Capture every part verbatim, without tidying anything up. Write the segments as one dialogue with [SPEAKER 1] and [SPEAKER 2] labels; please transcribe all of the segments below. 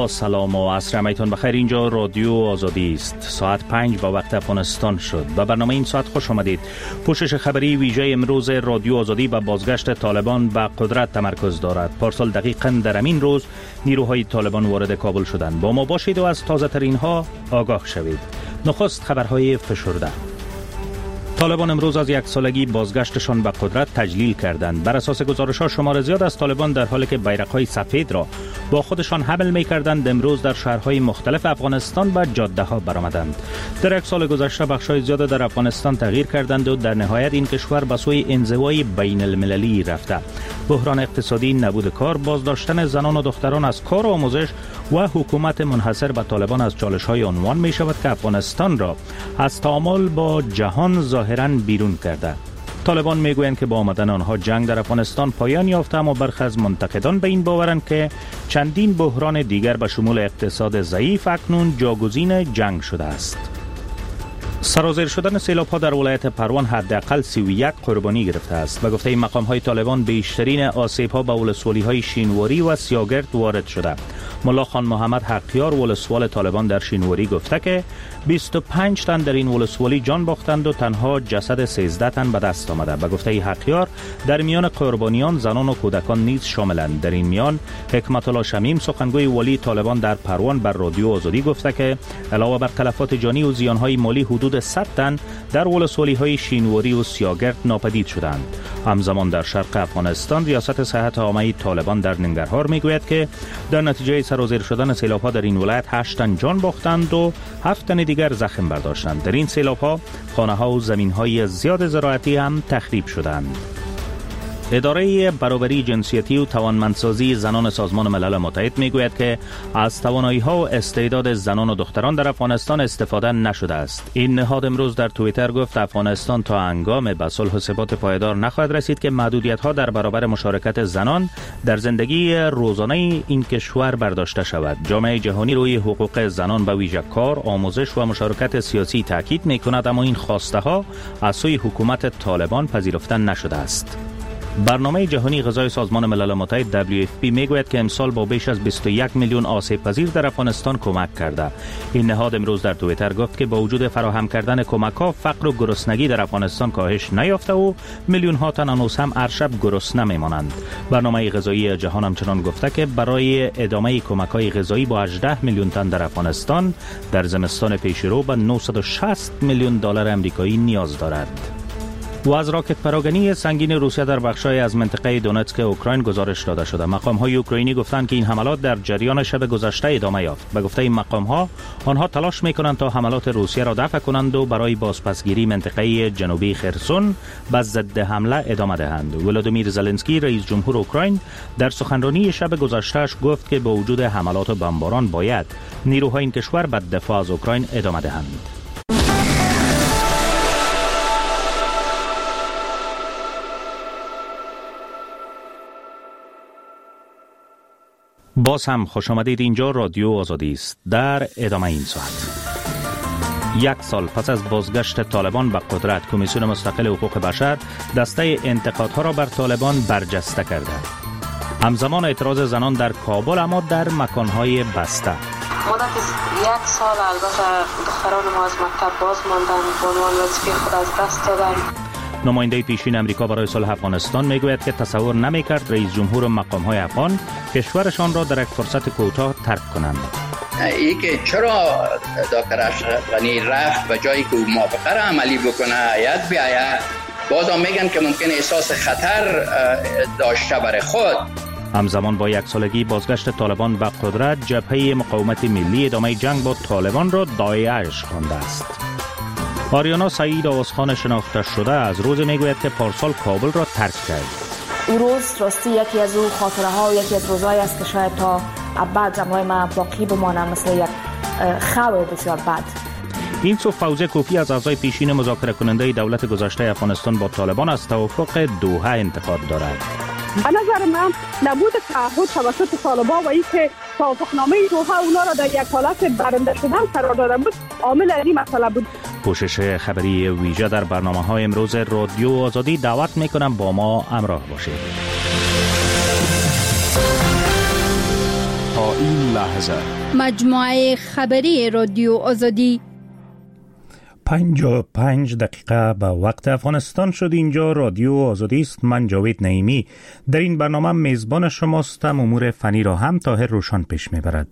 [SPEAKER 1] با سلام و عصر همایتون بخیر. اینجا رادیو آزادی است. ساعت پنج با وقت افغانستان شد. به برنامه این ساعت خوش آمدید. پوشش خبری ویژه امروز رادیو آزادی و بازگشت طالبان به قدرت تمرکز دارد. پارسال دقیقاً در همین روز نیروهای طالبان وارد کابل شدند. با ما باشید و از تازه ترین ها آگاه شوید. نخست خبرهای فشرده. طالبان امروز از یک سالگی بازگشتشان به قدرت تجلیل کردند. بر اساس گزارش‌ها شمار زیاد از طالبان در حالی که بیرق‌های سفید را با خودشان حمل می‌کردند امروز در شهرهای مختلف افغانستان و جاده‌ها برآمدند. در یک سال گذشته بخش‌های زیاد در افغانستان تغییر کردند و در نهایت این کشور به سوی انزوای بین‌المللی رفته. بحران اقتصادی، نبود کار، بازداشتن زنان و دختران از کار و آموزش و حکومت منحصر به طالبان از چالش‌های عنوان می‌شود که افغانستان را از تعامل با جهان ظاهراً بیرون کرده. طالبان میگویند که با آمدن آنها جنگ در افغانستان پایان یافته، اما برخی از منتقدان به این باورند که چندین بحران دیگر به شمول اقتصاد ضعیف اکنون جاگزین جنگ شده است. سرازیر شدن سیلاب‌ها در ولایت پروان حداقل سی و یک قربانی گرفته است. به گفته مقام‌های طالبان بیشترین آسیب‌ها به ولسوالی‌های شینواری و سیاگرد وارد شده. ملا خان محمد حقیار ولسوال طالبان در شینواری گفته که بیست و پنج تن در این ولسوالی جان باختند و تنها جسد سیزده تن به دست آمده. به گفته حقیار در میان قربانیان زنان و کودکان نیز شاملند. در این میان حکمت الله شمیم سخنگوی ولی طالبان در پروان بر رادیو آزادی گفته که علاوه بر تلفات جانی و زیان‌های مالی حدود صد تن در ولسوالی‌های شینواری و سیاگرد ناپدید شدند. همزمان در شرق افغانستان ریاست صحت عامه طالبان در ننگرهار میگوید که در نتیجه سرازیر شدن سیلاب‌ها در این ولایت هشت تن جان باختند و هفت تن دیگر زخم برداشتند. در این سیلاب‌ها خانه‌ها و زمین‌های زیاد زراعتی هم تخریب شدند. اداره برابری جنسیتی و توانمندسازی زنان سازمان ملل متحد میگوید که از توانایی‌ها و استعداد زنان و دختران در افغانستان استفاده نشده است. این نهاد امروز در توییتر گفت افغانستان تا هنگام به صلح و ثبات پایدار نخواهد رسید که محدودیت‌ها در برابر مشارکت زنان در زندگی روزانه این کشور برداشته شود. جامعه جهانی روی حقوق زنان به ویژه کار، آموزش و مشارکت سیاسی تاکید می‌کند، اما این خواسته‌ها از سوی حکومت طالبان پذیرفته نشده است. برنامه جهانی غذای سازمان ملل متحد دبلیو اف پی میگوید که امسال با بیش از بیست و یک میلیون آسیب پذیر در افغانستان کمک کرده. این نهاد امروز در توییتر گفت که با وجود فراهم کردن کمک‌ها فقر و گرسنگی در افغانستان کاهش نیافته و میلیون ها تن هنوز هم هر شب گرسنه میمانند. برنامه غذایی جهان همچنان گفته که برای ادامه کمک‌های غذایی با هجده میلیون تن در افغانستان در زمستان پیشرو به نهصد و شصت میلیون دلار آمریکایی نیاز دارد. و از راکت پراگنی سنگین روسیه در بخشای از منطقه دونتسک اوکراین گزارش داده شده. مقام‌های اوکراینی گفتند که این حملات در جریان شب گذشته ادامه یافت. به گفته این مقام‌ها آنها تلاش می‌کنند تا حملات روسیه را دفع کنند و برای بازپسگیری منطقه جنوبی خرسون به ضد حمله ادامه دهند. ولادیمیر زلنسکی رئیس جمهور اوکراین در سخنرانی شب گذشته‌اش گفت که با وجود حملات و بمباران باید نیروهای این کشور به دفاع از اوکراین ادامه دهند. باز هم خوش آمدید. اینجا رادیو آزادی است. در ادامه این ساعت یک سال پس از بازگشت طالبان به قدرت، کمیسیون مستقل حقوق بشر دسته انتقادها را بر طالبان برجسته کرده. همزمان اعتراض زنان در کابل اما در مکانهای بسته.
[SPEAKER 2] مدت یک سال البته دختران ما از مکتب باز ماندن، به عنوان وظیفه خود از دست دادن.
[SPEAKER 1] نماینده پیشین امریکا برای صلح افغانستان میگوید که تصور نمیکرد رئیس جمهور و مقام‌های افغان کشورشان را در یک فرصت کوتاه ترک کنند.
[SPEAKER 3] ای که چرا دکتر اشرف غنی رفت و جایی که موافقه را عملی بکنه یاد بیاید، بازم میگن که ممکن احساس خطر داشته برای خود.
[SPEAKER 1] همزمان با یک سالگی بازگشت طالبان به قدرت، جبهه مقاومت ملی ادامه جنگ با طالبان را داعش خوانده است. آریانا سعید آوازخان شناخته شده از روز میگوید که پارسال کابل را ترک کرد.
[SPEAKER 4] او روز راستی یکی از او خاطره ها و یکی از روزهای است که شاید تا ابد جمعای من باقی بمانم، مثل یک خبر بسیار بد.
[SPEAKER 1] این سو فوزه کوفی از اعضای پیشین مذاکره کننده دولت گذشته افغانستان با طالبان از توافق دوحه انتقاد دارد.
[SPEAKER 5] به نظر من نبود تعهد توسط طالبان و اینکه توافقنامه دوحه اونا را در یک حالت برنده شدن قرار داده بود عامل این مسئله بود.
[SPEAKER 1] پوشش خبری ویژه در برنامه‌های امروز رادیو آزادی. دعوت میکنم با ما همراه باشید. تا
[SPEAKER 6] این لحظه
[SPEAKER 7] مجموعه خبری رادیو آزادی.
[SPEAKER 1] پنج و پنج دقیقه به وقت افغانستان شد. اینجا رادیو آزادی است. من جاوید نعیمی در این برنامه میزبان شماستم. امور فنی را هم طاهر روشان پیش میبرد.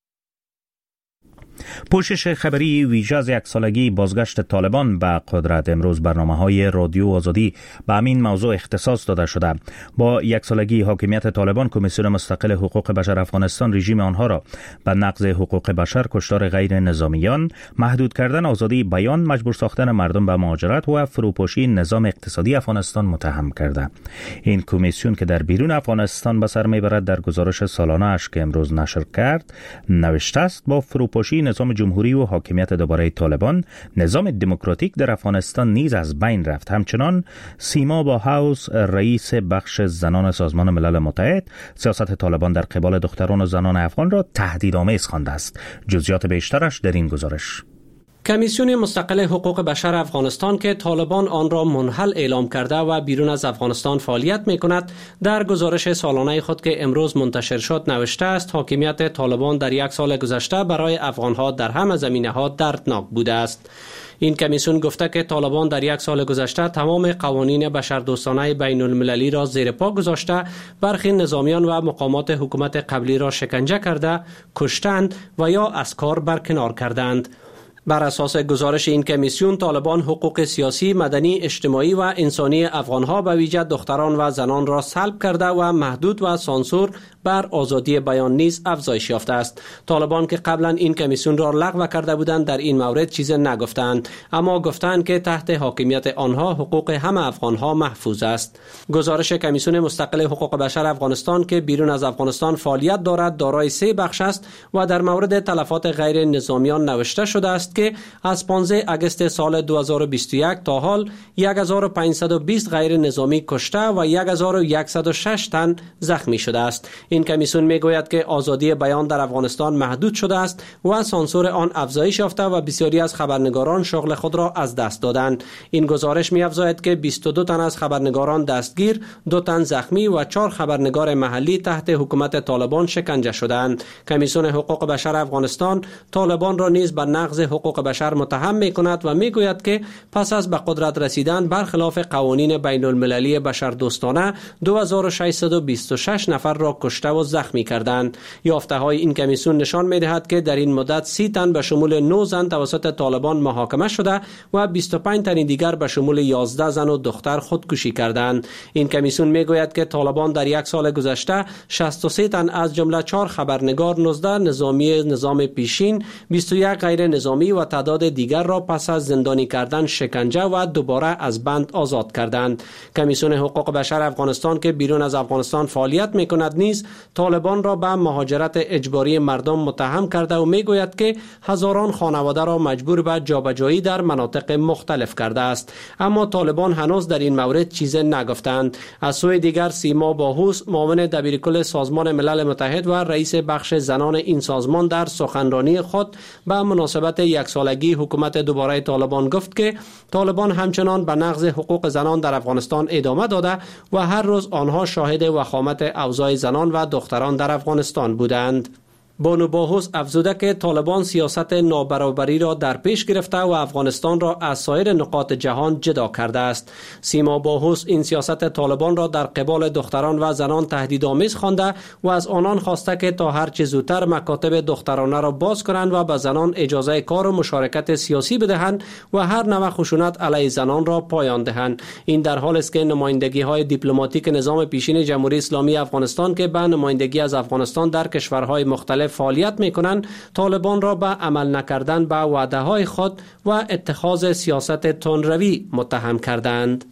[SPEAKER 1] پوشش خبری ویژه از یک سالگی بازگشت طالبان به قدرت. امروز برنامه‌های رادیو آزادی به همین موضوع اختصاص داده شده. با یک سالگی حاکمیت طالبان، کمیسیون مستقل حقوق بشر افغانستان رژیم آنها را به نقض حقوق بشر، کشتار غیر نظامیان، محدود کردن آزادی بیان، مجبور ساختن مردم به مهاجرت و فروپاشی نظام اقتصادی افغانستان متهم کرده. این کمیسیون که در بیرون افغانستان به سر میبرد، در گزارش سالانه اش که امروز نشر کرد نوشته است با فروپاشی نظام جمهوری و حاکمیت دوباره طالبان، نظام دموکراتیک در افغانستان نیز از بین رفت. همچنان سیما باهاوس، رئیس بخش زنان سازمان ملل متحد، سیاست طالبان در قبال دختران و زنان افغان را تهدیدآمیز خوانده است. جزئیات بیشترش در این گزارش.
[SPEAKER 8] کمیسیون مستقل حقوق بشر افغانستان که طالبان آن را منحل اعلام کرده و بیرون از افغانستان فعالیت می کند، در گزارش سالانه خود که امروز منتشر شد نوشته است حاکمیت طالبان در یک سال گذشته برای افغانها در همه زمینه‌ها دردناک بوده است. این کمیسیون گفته که طالبان در یک سال گذشته تمام قوانین بشردوستانه بین المللی را زیر پا گذاشته، برخی نظامیان و مقامات حکومت قبلی را شکنجه کرده، کشتند و یا از کار برکنار کردند. بر اساس گزارش این کمیسیون، طالبان حقوق سیاسی، مدنی، اجتماعی و انسانی افغانها به ویژه دختران و زنان را سلب کرده و محدود و سانسور بر آزادی بیان نیز افزایش یافته است. طالبان که قبلا این کمیسیون را لغو کرده بودند در این مورد چیزی نگفتند، اما گفتند که تحت حاکمیت آنها حقوق همه افغانها محفوظ است. گزارش کمیسیون مستقل حقوق بشر افغانستان که بیرون از افغانستان فعالیت دارد دارای سه بخش است و در مورد تلفات غیر نظامیان نوشته شده است که از پانزده آگوست سال دو هزار و بیست و یک تا حال هزار و پانصد و بیست غیر نظامی کشته و هزار و صد و شش تن زخمی شده است. این کمیسیون میگوید که آزادی بیان در افغانستان محدود شده است و سانسور آن افزایش یافته و بسیاری از خبرنگاران شغل خود را از دست دادند. این گزارش می‌افزاید که بیست و دو تن از خبرنگاران دستگیر، دو تن زخمی و چهار خبرنگار محلی تحت حکومت طالبان شکنجه شدند. کمیسیون حقوق بشر افغانستان طالبان را نیز به نقض حقوق بشر متهم می‌کند و میگوید که پس از به قدرت رسیدن برخلاف قوانین بین المللی بشردوستانه دو هزار و ششصد و بیست و شش نفر را کشته و زخمی کردند. یافته‌های این کمیسیون نشان می‌دهد که در این مدت سی تن به شمول نه زن توسط طالبان محاکمه شده و بیست و پنج تن دیگر به شمول یازده زن و دختر خودکشی کردند. این کمیسیون میگوید که طالبان در یک سال گذشته شصت و سه تن از جمله چهار خبرنگار، نوزده نظامی نظام پیشین، بیست و یک غیر نظامی و تعداد دیگر را پس از زندانی کردن، شکنجه و دوباره از بند آزاد کردند. کمیسیون حقوق بشر افغانستان که بیرون از افغانستان فعالیت می‌کند نیز طالبان را به مهاجرت اجباری مردم متهم کرده و میگوید که هزاران خانواده را مجبور به جابجایی در مناطق مختلف کرده است. اما طالبان هنوز در این مورد چیزی نگفتند. از سوی دیگر سیما باهوس، معاون دبیرکل سازمان ملل متحد و رئیس بخش زنان این سازمان، در سخنرانی خود به مناسبت یک سالگی حکومت دوباره طالبان گفت که طالبان همچنان به نقض حقوق زنان در افغانستان ادامه داده و هر روز آنها شاهد وخامت اوضاع زنان و دختران در افغانستان بودند. بانو باهوس افزوده که طالبان سیاست نابرابری را در پیش گرفته و افغانستان را از سایر نقاط جهان جدا کرده است. سیما باهوس این سیاست طالبان را در قبال دختران و زنان تهدیدآمیز خوانده و از آنان خواسته که تا هر چه زودتر مکاتب دخترانه را باز کنند و به زنان اجازه کار و مشارکت سیاسی بدهند و هر نوع خشونت علیه زنان را پایان دهند. این در حالی است که نمایندگی‌های دیپلماتیک نظام پیشین جمهوری اسلامی افغانستان که به نمایندگی از افغانستان در کشورهای مختلف فعالیت می‌کنند، طالبان را به عمل نکردن به وعده‌های خود و اتخاذ سیاست تندروی متهم کردند.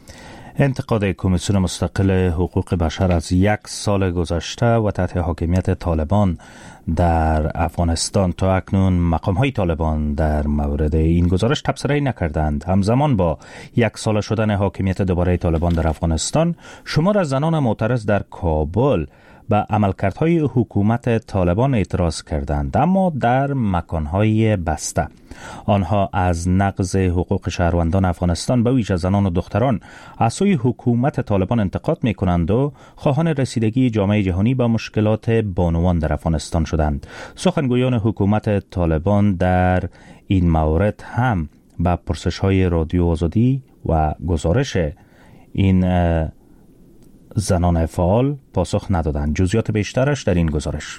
[SPEAKER 1] انتقاد کمیسیون مستقل حقوق بشر از یک سال گذشته و تحت حاکمیت طالبان در افغانستان. تا اکنون مقام‌های طالبان در مورد این گزارش تبصره‌ای نکردند. همزمان با یک سال شدن حاکمیت دوباره طالبان در افغانستان، شمار از زنان معترض در کابل به عملکردهای حکومت طالبان اعتراض کردند، اما در مکانهای بسته. آنها از نقض حقوق شهروندان افغانستان به ویژه زنان و دختران از سوی حکومت طالبان انتقاد می کنند و خواهان رسیدگی جامعه جهانی به مشکلات بانوان در افغانستان شدند. سخنگویان حکومت طالبان در این مورد هم به پرسش‌های رادیو آزادی و گزارش این زنان فعال پاسخ ندادند. جزئیات بیشترش در این گزارش.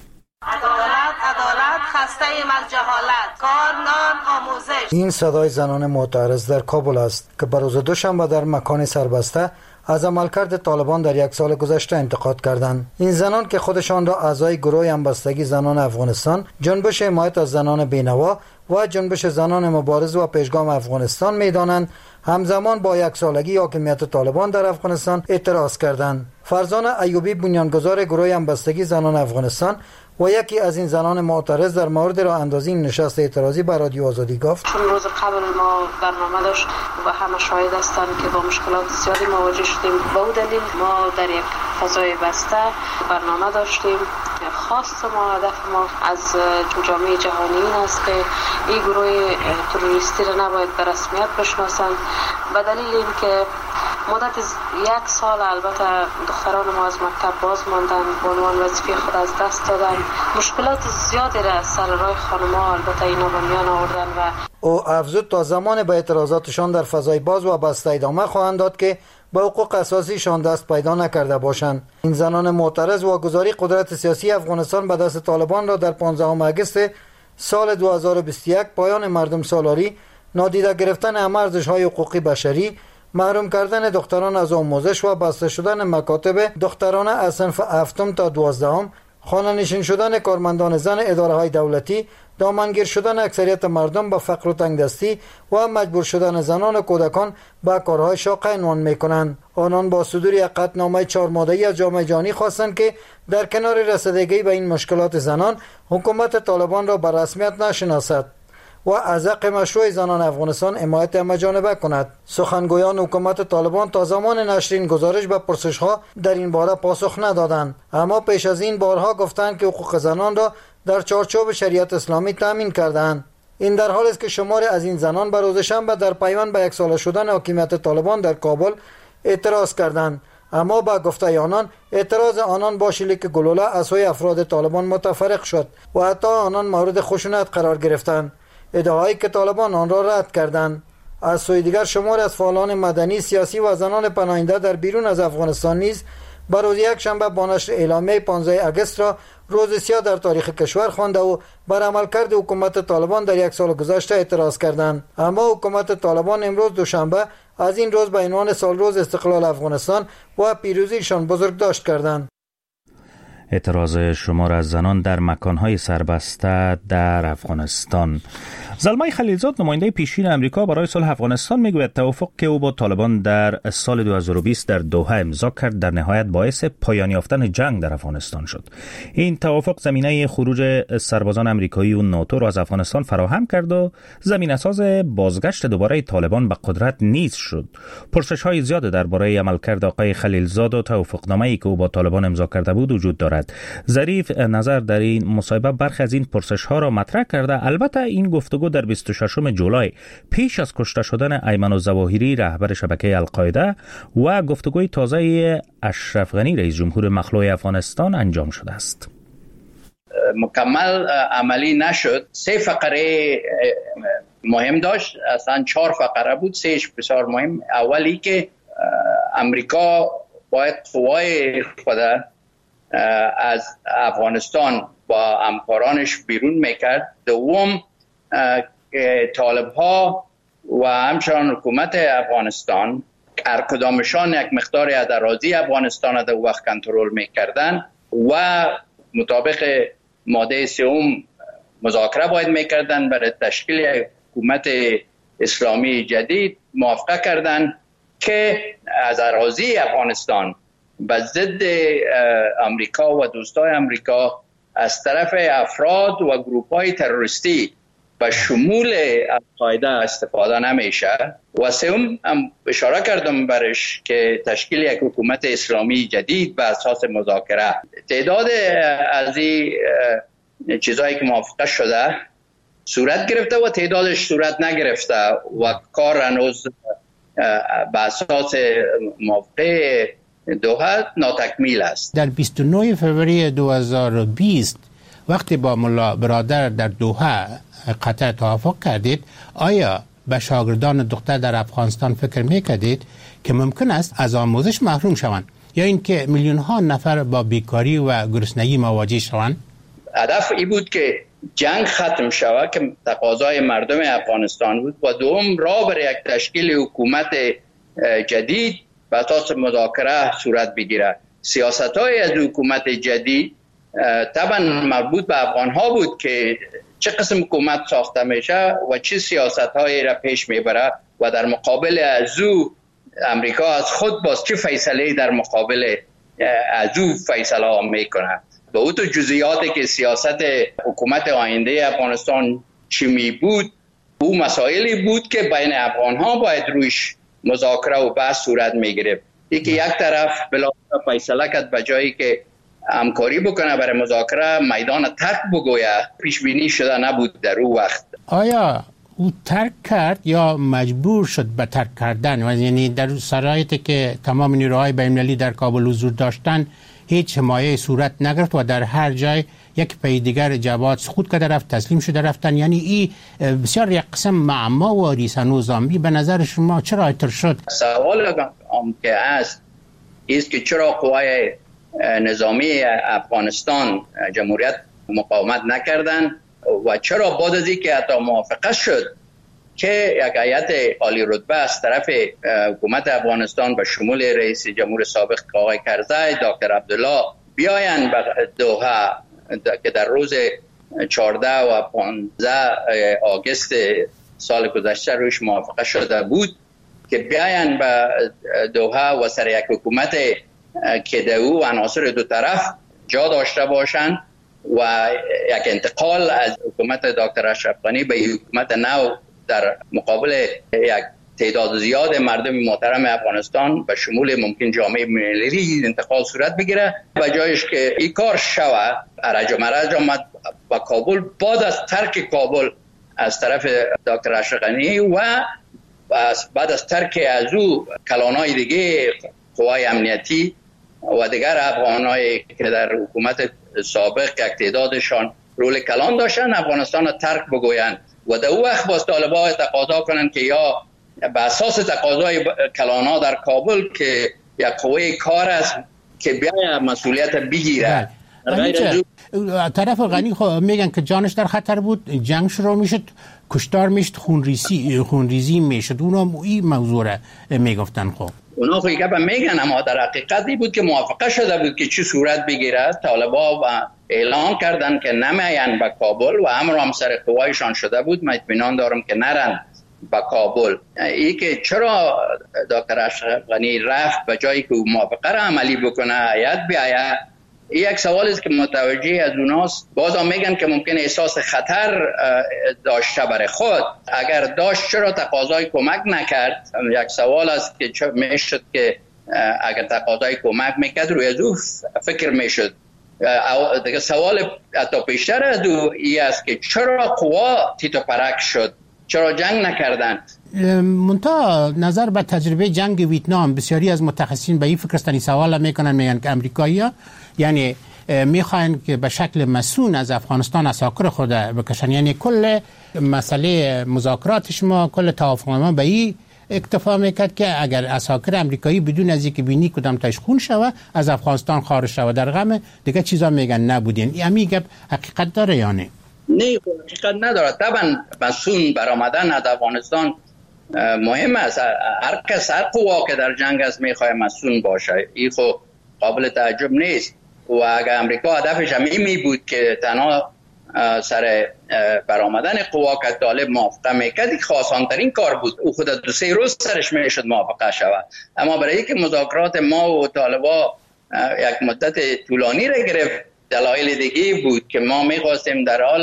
[SPEAKER 2] عدالت عدالت خسته ایم از جهالت، کار نان آموزش.
[SPEAKER 6] این صدای زنان معترض در کابل است که بر روز دوشنبه در مکان سربسته از عملکرد طالبان در یک سال گذشته انتقاد کردند. این زنان که خودشان را اعضای گروه همبستگی زنان افغانستان، جنبش حمایت از زنان بینوا و جنبش زنان مبارز و پیشگام افغانستان می‌دانند، همزمان با یک سالگی حاکمیت طالبان در افغانستان اعتراض کردند. فرزانه ایوبی، بنیانگذار گروه همبستگی زنان افغانستان و یکی از این زنان معترض، در مورد راه اندازی نشست اعتراضی با رادیو آزادی گفت:
[SPEAKER 2] چون روز قبل ما برنامه داشت و همه شاهد هستند که با مشکلات زیادی مواجه شدیم. با اون دلیل ما در یک فضای بسته برنامه داشتیم. خواست ما، هدف ما از جامعه جهانی این است که این گروه تروریستی را نباید به رسمیت بشناسند، به دلیل اینکه مدت یک سال البته دختران ما از مکتب باز ماندن، به عنوان وظیفه خود از دست دادن، مشکلات زیادی را سر راه خانم‌ها البته اینا به میان آوردن و
[SPEAKER 6] او افزود تا زمان به اعتراضاتشان در فضای باز و بسته ادامه خواهند داد که با حقوق اساسیشان دست پیدا نکرده باشند. این زنان معترض واگذاری قدرت سیاسی افغانستان به دست طالبان را در پانزدهم آگوست سال دو هزار و بیست و یک، پایان مردم سالاری، نادیده گرفتن همه ارزش‌های حقوقی بشری، محروم کردن دختران از آموزش و بسته شدن مکاتب دخترانه از صنف هفتم تا دوازدهم، خانه نشین شدن کارمندان زن اداره‌های دولتی، دامنگیر شدن اکثریت مردم به فقر و تنگدستی و مجبور شدن زنان و کودکان به کارهای شاق عنوان می‌کنند. آنان با صدور یک قطعنامه چهار ماده‌ای از جامعه جهانی خواستند که در کنار رسیدگی به این مشکلات زنان، حکومت طالبان را به رسمیت نشناسد و از حق مشروع زنان افغانستان حمایت همه‌جانبه کند. سخنگویان حکومت طالبان تا زمان نشر این گزارش به پرسش‌ها در این باره پاسخ ندادند، اما پیش از این بارها گفتند که حقوق زنان را در چارچوب شریعت اسلامی تامین کردند. این در حالی است که شماری از این زنان بر روز شنبه در پیوند به یک ساله شدن حاکمیت طالبان در کابل اعتراض کردند، اما با گفته آنان اعتراض آنان با شلیک گلوله از سوی افراد طالبان متفرق شد و حتی آنان مورد خشونت قرار گرفتند، ادعایی که طالبان آن را رد کردند. از سوی دیگر شمار از فعالان مدنی، سیاسی و زنان پناهنده در بیرون از افغانستان نیز بر روز یک شنبه با نشر اعلامیه پانزدهم آگوست را روز سیاه در تاریخ کشور خوانده و بر عملکرد حکومت طالبان در یک سال گذشته اعتراض کردند. اما حکومت طالبان امروز دوشنبه از این روز به عنوان سالروز استقلال افغانستان و پیروزیشان بزرگداشت کردند.
[SPEAKER 1] اعتراض شمار از زنان در مکانهای سربسته در افغانستان. زلمای خلیلزاد، نماینده پیشین امریکا برای صلح افغانستان، میگوید توافق که او با طالبان در سال دو هزار و بیست در دوحه امضا کرد در نهایت باعث پایان یافتن جنگ در افغانستان شد. این توافق زمینه خروج سربازان امریکایی و ناتو را از افغانستان فراهم کرد و زمین اساس بازگشت دوباره طالبان به قدرت نیز شد. پرسش‌های زیاد درباره عملکرد آقای خلیلزاد و توافقنامه‌ای که او با طالبان امضا کرده بود وجود دارد. ظریف نظر در این مصاحبه برخی از این پرسش‌ها را مطرح کرده. البته این گفتگو در بیست و ششم جولای پیش از کشته شدن ایمن الظواهری رهبر شبکه القاعده و گفتگوی تازه اشرف غنی رئیس جمهور مخلوع افغانستان انجام شده است.
[SPEAKER 3] مکمل عملی نشد. سه فقره مهم داشت، اصلا چهار فقره بود، سهش بسیار مهم. اولی که امریکا باید قوای خود از افغانستان با همکارانش بیرون میکرد. دوم طالب ها و همچنان حکومت افغانستان هر کدامشان یک مقداری از اراضی افغانستان در وقت کنترل میکردن و مطابق ماده سوم مذاکره باید میکردن برای تشکیل حکومت اسلامی جدید. موافقه کردن که از اراضی افغانستان به ضد امریکا و دوستای امریکا از طرف افراد و گروپ‌های تروریستی به شمول القاعده استفاده نمیشه. و سوم هم اشاره کردم برش که تشکیل یک حکومت اسلامی جدید به اساس مذاکره. تعداد از این چیزایی که موافقه شده صورت گرفته و تعدادش صورت نگرفته و کار هنوز به اساس موافقه دوحه ناتکمیل است.
[SPEAKER 9] در بیست و نه فوریه دو هزار و بیست وقتی با ملا برادر در دوحه قطع توافق کردید، آیا به شاگردان دختر در افغانستان فکر میکردید که ممکن است از آموزش محروم شوند یا اینکه میلیون ها نفر با بیکاری و گرسنگی مواجه شوند؟
[SPEAKER 3] هدف ای بود که جنگ ختم شود که تقاضای مردم افغانستان بود و دوم راه برای یک تشکیل حکومت جدید به اساس مذاکره صورت بگیره. سیاست‌های از حکومت جدید طبعا مربوط به افغان ها بود که چه قسم حکومت ساخته میشه و چه سیاست‌هایی را پیش میبره و در مقابل از او امریکا از خود باز چه فیصله در مقابل از او فیصله ها میکنه. به او تو جزئیاتی که سیاست حکومت آینده افغانستان چی می بود، او مسائلی بود که بین افغان ها باید رویش مذاکره و بحث صورت می گرفت. یکی یک طرف بلا فیصله کرد به جایی که همکاری بکنه برای مذاکره میدان ترک بگویه، پیش بینی شده نبود در او وقت.
[SPEAKER 9] آیا او ترک کرد یا مجبور شد به ترک کردن؟ یعنی در شرایطی که تمام نیروهای بین‌المللی در کابل حضور داشتن هیچ حمایه صورت نگرفت و در هر جای یک پی دیگر جواد سقوط کرده رفت، تسلیم شده رفتن. یعنی این بسیار یک قسم معما و ریسانو زامبی. به نظر شما چرا اینطور شد؟
[SPEAKER 3] سوال هم که است است که چرا قوای نظامی افغانستان جمهوریت مقاومت نکردن و چرا بعد از اینکه حتی موافقه شد که یک هیئت عالی رتبه از طرف حکومت افغانستان به شمول رئیس جمهور سابق آقای کرزی، دکتر عبدالله بیاین به دوحه که در روز چهارده و پانزده آگوست سال گذشته روش موافقه شده بود که بیاین به دوحه و سر یک حکومت که دو عناصر دو طرف جا داشته باشند و یک انتقال از حکومت دکتر اشرف غنی به حکومت نو در مقابل یک تعداد زیاد مردم محترم افغانستان به شمول ممکن جامعه ملی انتقال صورت بگیره و جایش که این کار شوه ارج و مرج آمد با کابل بعد از ترک کابل از طرف دکتر اشرف غنی و بعد از ترک از او کلانای دیگه قوای امنیتی و دیگر افغانایی که در حکومت سابق یک تعدادشان رول کلان داشتن افغانستان را ترک بگویند و در اون وقت باز طالبان تقاضا کنند که یا به اساس تقاضای کلانا در کابل که یک قوه کار است که بیاید مسئولیت بگیره.
[SPEAKER 9] طرف غنی خب میگن که جانش در خطر بود، جنگ شروع میشد، کشتار میشد، خونریزی خونریزی میشد. اونا این موضوع را میگفتن. خب
[SPEAKER 3] اونا خب گپ میگن، اما در حقیقت این بود که موافقه شده بود که چی صورت بگیره. طالبان و اعلام کردن که نمیان به کابل و امر هم سر قوایشان شده بود. من اطمینان دارم که نرن به کابل. ای که چرا دکتر اشرف غنی رفت به جایی که موافقه را عملی بکنه هیئت بیاید، این یک سوال است که متوجه از اوناست. باز هم میگن که ممکن احساس خطر داشته برای خود. اگر داشت چرا تقاضای کمک نکرد؟ یک سوال است که میشد که اگر تقاضای کمک میکرد روی از او فکر میشد. دیگه سوال حتی پیشتر از او این است که چرا قوا تیت و پرک شد؟ چرا جنگ نکردن؟
[SPEAKER 9] منتها نظر به تجربه جنگ ویتنام بسیاری از متخصصین به این فکر هستند، سوال میکنن، میگن که امریکایی‌ها یعنی میخواین که به شکل مسئول از افغانستان اساکر خود بکشن. یعنی کل مسئله مذاکرات شما، کل توافق ما به این اکتفا میکرد که اگر اساکر امریکایی بدون از اینکه بینی کدام تاش خون شوه از افغانستان خارج شوه، در غم دیگه چیزا میگن نبودین. این میگه حقیقت داره یا نه؟
[SPEAKER 3] نه حقیقت نداره. طبعا مسئول برآمدن از افغانستان مهم است. هر کس هر قوا که در جنگ است میخواد مسئول باشه، این خب قابل تعجب نیست. و اگر امریکا هدفش هم این می بود که تنها سر برآمدن قوا که طالب موافقه میکرد، خاصانترین کار بود. او خود دو سه روز سرش میشد موافقه شود. اما برای اینکه مذاکرات ما و طالبا یک مدت طولانی را گرفت، دلایل دیگه بود که ما میخواستیم در حال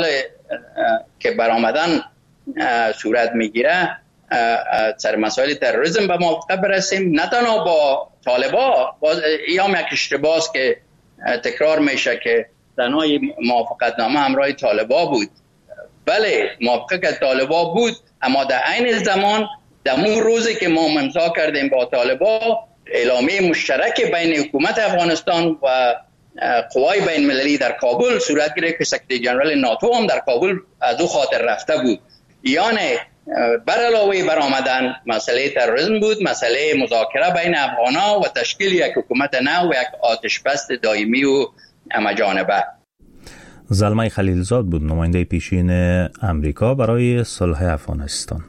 [SPEAKER 3] که برآمدن صورت میگیره سر مسائل تروریسم به موافقت برسیم، نه تنها با طالبا. باز ایام یک اشتباه است که تکرار میشه که تنها موافقت نامه همراه طالبا بود. بله موافقت طالبا بود، اما در عین زمان در اون روزی که ما امضا کردیم با طالبا اعلامیه مشترک بین حکومت افغانستان و قوای بین المللی در کابل صورت گرفت که سکرتری جنرال ناتو هم در کابل از او خاطر رفته بود. یعنی بر علاوه بر آمدن مسئله تروریسم بود، مسئله مذاکره بین افغان‌ها و تشکیل یک حکومت نو و یک آتشبس دائمی و همه‌جانبه.
[SPEAKER 1] زلمه خلیلزاد بود، نماینده پیشین امریکا برای صلح افغانستان.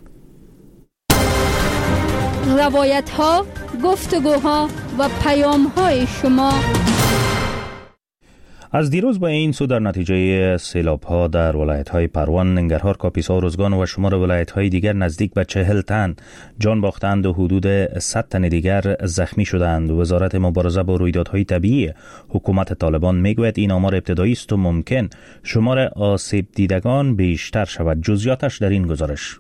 [SPEAKER 7] روایت ها، گفتگوها و پیام های شما.
[SPEAKER 1] از دیروز با این سو در نتیجه سیلاب ها در ولایت های پروان، ننگرهار، کاپیسا و روزگان و شمار ولایت های دیگر نزدیک به چهل تن جان باختند و حدود صد تن دیگر زخمی شدند. وزارت مبارزه با رویدادهای طبیعی حکومت طالبان میگوید این آمار ابتدایی است و ممکن شمار آسیب دیدگان بیشتر شود. جزئیاتش در این گزارش.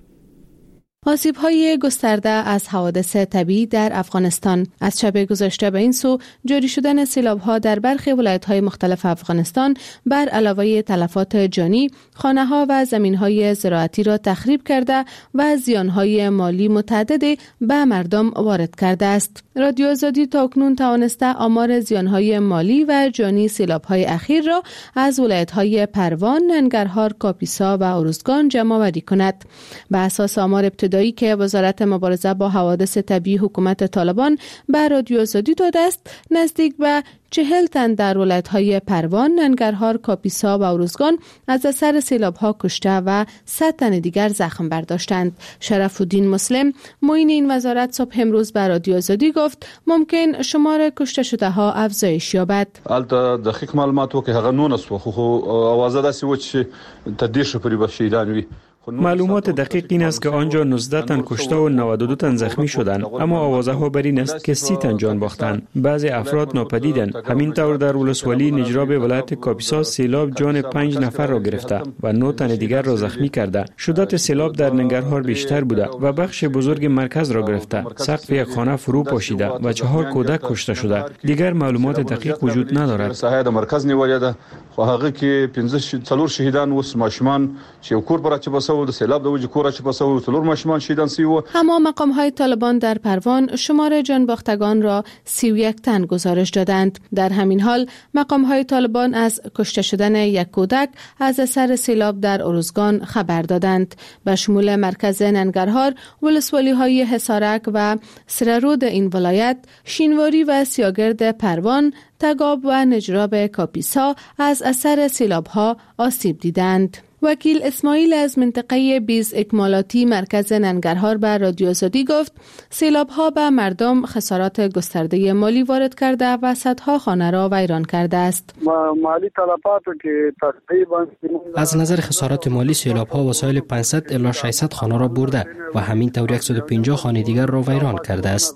[SPEAKER 10] آسیب‌های گسترده از حوادث طبیعی در افغانستان. از شب گذشته به این سو جاری شدن سیلاب‌ها در برخی ولایت‌های مختلف افغانستان بر علاوه تلفات جانی، خانه‌ها و زمین‌های زراعتی را تخریب کرده و زیان‌های مالی متعددی به مردم وارد کرده است. رادیو آزادی تاکنون توانسته آمار زیان‌های مالی و جانی سیلاب‌های اخیر را از ولایت‌های پروان، ننگرهار، کاپیسا و ارزگان جمع‌آوری کند. به اساس آمار ابتدایی که وزارت مبارزه با حوادث طبیعی حکومت طالبان به رادیو آزادی داده است، نزدیک به چهل تن در ولایت‌های پروان، ننگرهار، کاپیسا و ارزگان از اثر سیلاب‌ها کشته و صد تن دیگر زخم برداشتند. شرف الدین مسلم، معین این وزارت، صبح امروز به رادیو آزادی گفت ممکن شمار کشته شده ها افزایش یابد.
[SPEAKER 11] البته دقیق معلوماتو که هغه نون است خو اوازه داسې و چې تدیش پرې بشیدان وي.
[SPEAKER 12] معلومات دقیق این است که آنجا نوزده تن کشته و نود و دو تن زخمی شدند، اما آوازه ها بر این است که سی تن جان باختند. بعضی افراد ناپدیدند. همین طور در ولسوالی نجراب ولایت کاپیسا سیلاب جان پنج نفر را گرفته و نه تن دیگر را زخمی کرده. شدت سیلاب در ننگرهار بیشتر بوده و بخش بزرگ مرکز را گرفته. سقف یک خانه فرو پاشیده و چهار کودک کشته شده. دیگر معلومات دقیق وجود ندارد.
[SPEAKER 11] ساحه مرکز نیولې ده، خو هغه کې پنځه څلور شهیدان اوس ماشومان چې کور پرچ بسو د سیلاب د وجه کور چې بسو څلور ماشومان شهیدان سیو.
[SPEAKER 10] اما مقام های طالبان در پروان شمار جان باختگان را سی و یک تن گزارش دادند. در همین حال مقام های طالبان از کشته شدن یک کودک از اثر سیلاب در ارزگان خبر دادند. به شمول مرکز ننگرهار، ولسوالی های حصارک و سررود این ولایت، شینواری و سیاگرد پروان، تگاب و نجراب کاپیسا از اثر سیلاب‌ها آسیب دیدند. وکیل اسماعیل از منطقه بیز اکمالاتی مرکز ننگرهار به رادیو آزادی گفت سیلاب‌ها به مردم خسارات گسترده مالی وارد کرده و صدها خانه را ویران کرده است.
[SPEAKER 13] مالی تلفاتو که تقریبا
[SPEAKER 14] از نظر خسارات مالی سیلاب‌ها وسایل پانصد الی ششصد خانه را برده و همین طور صد و پنجاه خانه دیگر را ویران کرده است.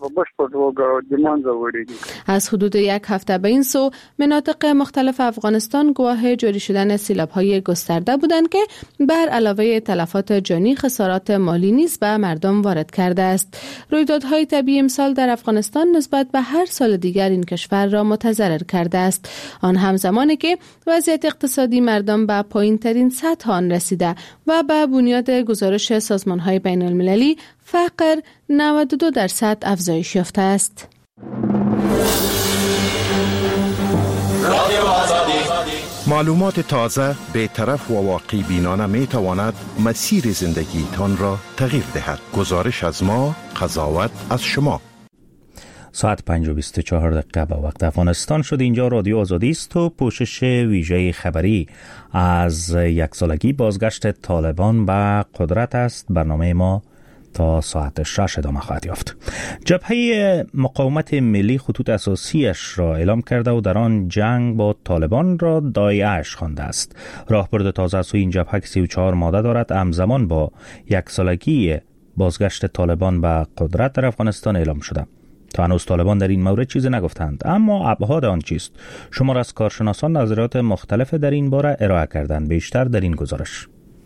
[SPEAKER 10] از حدود یک هفته به این سو مناطق مختلف افغانستان گواه جاری شدن سیلاب‌های گسترده بودند که بر علاوه تلفات جانی خسارات مالی نیز به مردم وارد کرده است. رویدادهای طبیعی امسال در افغانستان نسبت به هر سال دیگر این کشور را متضرر کرده است. آن همزمانی که وضعیت اقتصادی مردم به پایین ترین سطح آن رسیده و به بنیاد گزارش سازمان‌های بین المللی فقر نود و دو درصد افزایش یافته است.
[SPEAKER 15] معلومات تازه، بی‌طرف و واقعی بینانه می تواند مسیر زندگی تان را تغییر دهد. گزارش از ما، قضاوت از شما.
[SPEAKER 1] ساعت پنج و بیست و چهار دقیقه به وقت افغانستان شد. اینجا رادیو آزادی است و پوشش ویژه خبری از یک سالگی بازگشت طالبان به قدرت است. برنامه ما تا ساعت شش ادامه خواهد یافت. جبهه مقاومت ملی خطوط اساسیش را اعلام کرده و در آن جنگ با طالبان را دایعش خوانده است. راهبرد تازه از این جبهه که سی و چهار ماده دارد همزمان با یک سالگی بازگشت طالبان به قدرت در افغانستان اعلام شده. تا هنوز طالبان در این مورد چیزی نگفتند، اما ابعاد آن چیست؟ شمار از کارشناسان نظریات مختلف در این باره ارائه کردند. بیشتر در این گزارش.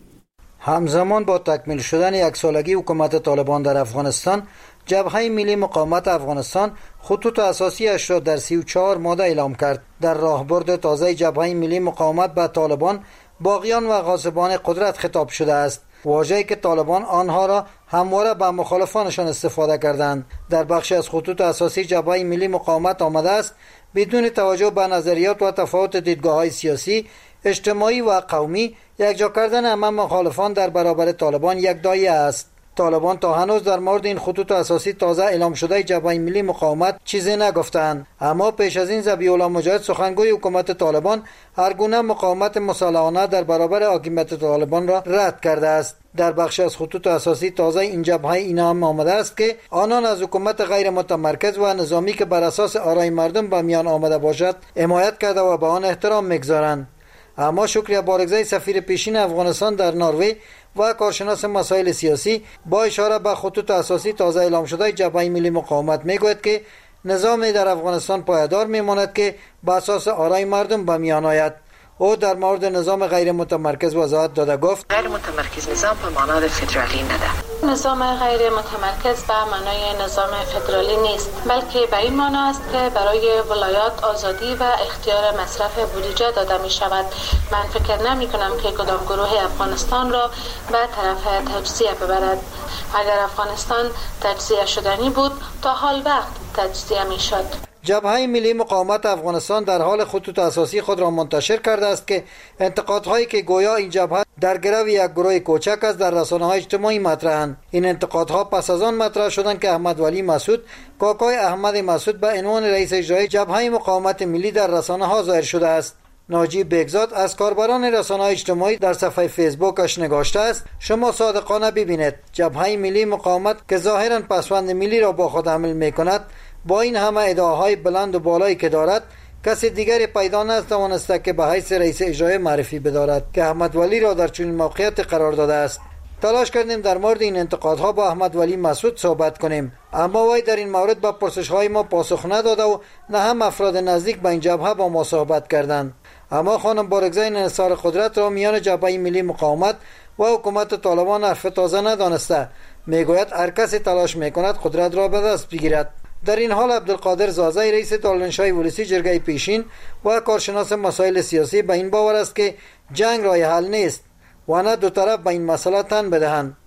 [SPEAKER 6] همزمان با تکمیل شدن یک سالگی حکومت طالبان در افغانستان، جبهه ملی مقاومت افغانستان خطوط اساسی اش را در سی و چهار ماده اعلام کرد. در راهبرد تازه جبهه ملی مقاومت به طالبان، باغیان و غاصبان قدرت خطاب شده است. واژه‌ای که طالبان آنها را همواره به مخالفانشان استفاده کردند. در بخش از خطوط اساسی جبهه ملی مقاومت آمده است بدون توجه به نظریات و تفاوت دیدگاه‌های سیاسی، اجتماعی و قومی، یکجا کردن همه مخالفان در برابر طالبان یک دایره است. طالبان تا هنوز در مورد این خطوط اساسی تازه اعلام شده جبهه ملی مقاومت چیزی نگفتند، اما پیش از این ذبیح الله مجاهد سخنگوی حکومت طالبان هر گونه مقاومت مسلحانه در برابر حاکمیت طالبان را رد کرده است. در بخش از خطوط اساسی تازه این جبهه اینا هم آمده است که آنان از حکومت غیر متمرکز و نظامی که بر اساس آرای مردم به میان آمده باشد حمایت کرده و به آن احترام می‌گذارند. اما شکریه بارگزای سفیر پیشین افغانستان در نروژ و کارشناس مسائل سیاسی با اشاره به خطوط اساسی تازه اعلام شده جبهه ملی مقاومت میگوید که نظامی در افغانستان پایدار میماند که بر اساس آرای مردم به میان آید. او در مورد نظام غیر متمرکز وضاحت داده گفت
[SPEAKER 16] غیر متمرکز نظام به معنای فدرالی نده.
[SPEAKER 2] نظام غیر متمرکز به معنای نظام فدرالی نیست، بلکه به این معنی است که برای ولایات آزادی و اختیار مصرف بودجه داده می شود. من فکر نمی کنم که کدام گروه افغانستان را به طرف تجزیه ببرد. اگر افغانستان تجزیه شدنی بود تا حال وقت تجزیه می شد.
[SPEAKER 6] جبهه ملی مقاومت افغانستان در حال خطوط اساسی خود را منتشر کرده است که انتقادهایی که گویا این جبهه در گرو یک گروه کوچک است در رسانه‌های اجتماعی مطرحند. این انتقادها پس از آن مطرح شدند که احمد ولی مسعود، کاکای احمد مسعود، به عنوان رئیس اجرایی جبهه مقاومت ملی در رسانه‌ها ظاهر شده است. ناجی بگزاد از کاربران رسانه‌های اجتماعی در صفحه فیسبوکش نگاشته است: شما صادقانه ببینید جبهه ملی مقاومت که ظاهراً پسوند ملی را با خود حمل می‌کند، با این همه ادعاهای بلند و بالایی که دارد، کسی دیگری پیدا نتوانسته که به حیث رئیس اجرایی معرفی بدارد که احمد ولی را در چنین موقعیت قرار داده است. تلاش کردیم در مورد این انتقادها با احمد ولی مسعود صحبت کنیم، اما وی در این مورد به پرسش‌های ما پاسخ نداده و نه هم افراد نزدیک به این جبهه با ما صحبت کردند. اما خانم بارگزای انحصار قدرت را میان جبهه ملی مقاومت و حکومت طالبان حرف تازه ندانسته. میگوید هر کسی تلاش میکند قدرت را به دست بگیرد. در این حال عبدالقادر زازی رئیس دارالانشای ولسی جرگه پیشین و کارشناس مسائل سیاسی به این باور است که جنگ راه حل نیست و نه دو طرف به این مسئله تن بدهند.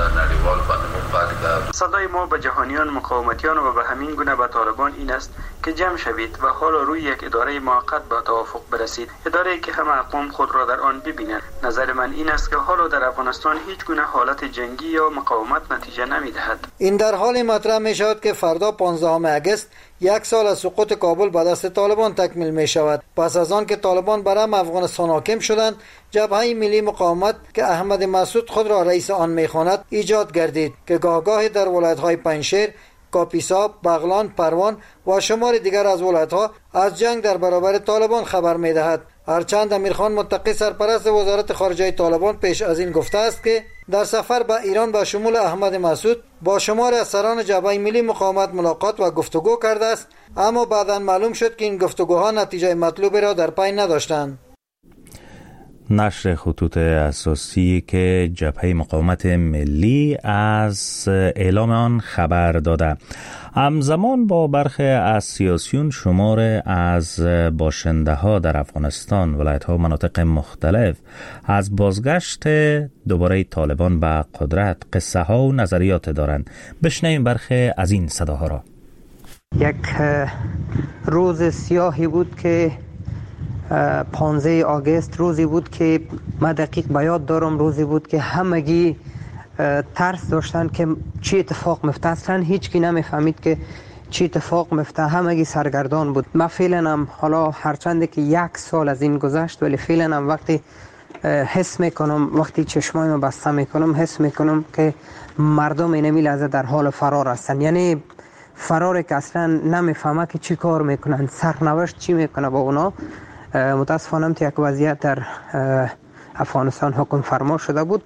[SPEAKER 12] صدای ما به جهانیان مقاومتیان و به همین گونه به طالبان این است که جمع شوید و حالا روی یک اداره موقت به توافق برسید، اداره‌ای که همه اقوام خود را در آن ببینند. نظر من این است که حالا در افغانستان هیچ گونه حالت جنگی یا مقاومت نتیجه نمی‌دهد. این
[SPEAKER 6] در حال مطرح می‌شود که فردا پانزدهم اگست یک سال از سقوط کابل به دست طالبان تکمیل می شود. پس از آن که طالبان برهم افغانستان حاکم شدند، جبهه ملی مقاومت که احمد مسعود خود را رئیس آن می‌خواند ایجاد گردید که گاهگاه در ولایت‌های پنجشیر، کاپیسا، بغلان، پروان و شمار دیگر از ولایت‌ها از جنگ در برابر طالبان خبر می‌دهد. هرچند امیرخان متقی سرپرست وزارت خارجه طالبان پیش از این گفته است که در سفر به ایران به شمول احمد مسعود با شمار از سران جبهه ملی مقاومت ملاقات و گفتگو کرده است، اما بعداً معلوم شد که این گفتگوها نتیجه مطلوبی را در پی نداشتند.
[SPEAKER 1] نشر خطوط اساسی که جبهه مقاومت ملی از اعلام آن خبر داده. همزمان با برخی از سیاسیون شمار از باشنده ها در افغانستان، ولایت ها و مناطق مختلف از بازگشت دوباره طالبان به قدرت قصه ها و نظریات دارند. بشنویم برخی از این صداها را.
[SPEAKER 17] یک روز سیاهی بود که پانزده آگوست، روزی بود که من دقیق به یاد دارم، روزی بود که همگی ترس داشتن که چی اتفاق میفته. اصلا هیچ کی نمیفهمید که چی اتفاق میفته، همگی سرگردان بود. من فعلا هم حالا هرچند که یک سال از این گذشت، ولی فعلا هم وقتی حس میکنم، وقتی چشمایمو بسته میکنم، حس میکنم که مردم اینمی لحظه در حال فرار هستن. یعنی فراری که اصلا نمیفهمه که چی کار میکنن، سرنوشت چی میکنه با اونا. متاسفانه یک وضعیت در افغانستان حکم فرما شده بود.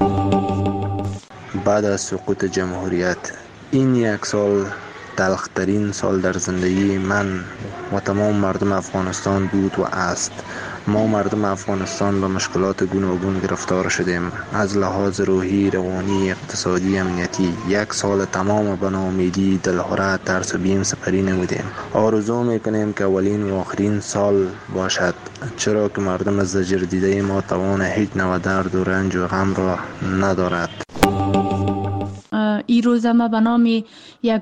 [SPEAKER 18] بعد از سقوط جمهوریت این یک سال تلخترین سال در زندگی من و تمام مردم افغانستان بود و است. ما مردم افغانستان به مشکلات گوناگون گرفتار شدیم، از لحاظ روحی، روانی، اقتصادی، امنیتی. یک سال تمام به ناامیدی، دلهره، ترس و بیم سپری نمودیم. آرزو میکنیم که اولین و آخرین سال باشد، چرا که مردم از زجر دیده ما توان هیچ نوع درد و رنج و غم را ندارد.
[SPEAKER 19] این روز ما به نام یک